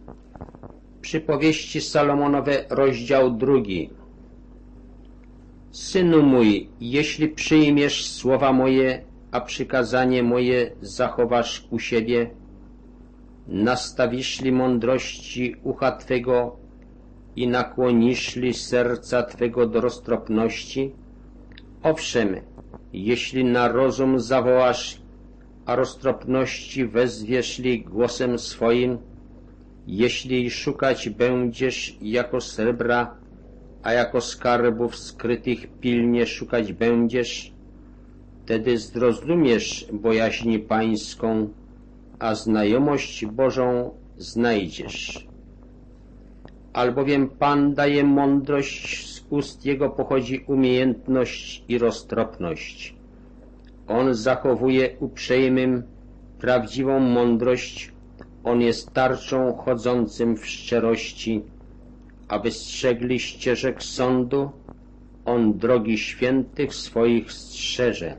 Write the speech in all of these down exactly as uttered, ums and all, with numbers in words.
Przypowieści Salomonowe, rozdział drugi. Synu mój, jeśli przyjmiesz słowa moje, a przykazanie moje zachowasz u siebie, nastawisz li mądrości ucha Twego i nakłonisz li serca Twego do roztropności? Owszem, jeśli na rozum zawołasz, a roztropności wezwiesz li głosem swoim, jeśli szukać będziesz jako srebra, a jako skarbów skrytych pilnie szukać będziesz, wtedy zrozumiesz bojaźń pańską, a znajomość Bożą znajdziesz. Albowiem Pan daje mądrość, z ust Jego pochodzi umiejętność i roztropność. On zachowuje uprzejmym prawdziwą mądrość, On jest tarczą chodzącym w szczerości, aby strzegli ścieżek sądu, On drogi świętych swoich strzeże.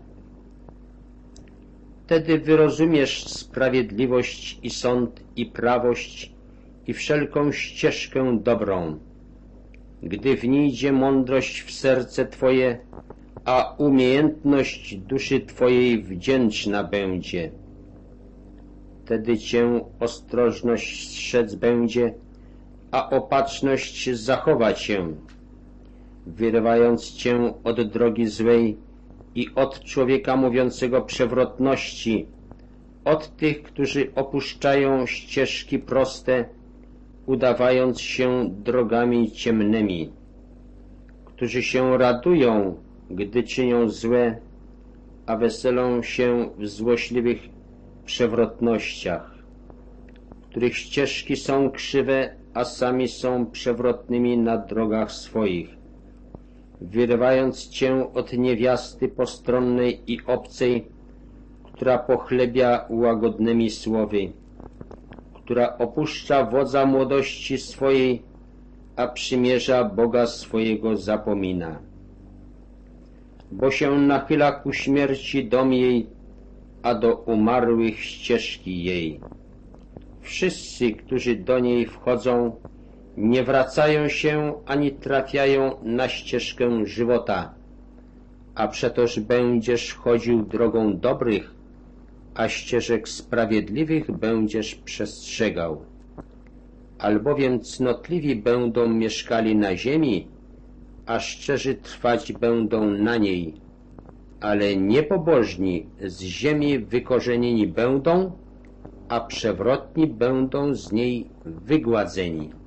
Wtedy wyrozumiesz sprawiedliwość i sąd i prawość i wszelką ścieżkę dobrą. Gdy wnijdzie mądrość w serce Twoje, a umiejętność duszy Twojej wdzięczna będzie. Wtedy Cię ostrożność strzec będzie, a opatrzność zachowa Cię, wyrywając Cię od drogi złej i od człowieka mówiącego przewrotności, od tych, którzy opuszczają ścieżki proste, udawając się drogami ciemnymi, którzy się radują, gdy czynią złe, a weselą się w złośliwych przewrotnościach, których ścieżki są krzywe, a sami są przewrotnymi na drogach swoich, wyrywając Cię od niewiasty postronnej i obcej, która pochlebia łagodnymi słowy, która opuszcza wodza młodości swojej, a przymierza Boga swojego zapomina. Bo się nachyla ku śmierci dom jej, a do umarłych ścieżki jej. Wszyscy, którzy do niej wchodzą, nie wracają się ani trafiają na ścieżkę żywota, a przetoż będziesz chodził drogą dobrych, a ścieżek sprawiedliwych będziesz przestrzegał. Albowiem cnotliwi będą mieszkali na ziemi, a szczerzy trwać będą na niej, ale niepobożni z ziemi wykorzenieni będą, a przewrotni będą z niej wygładzeni.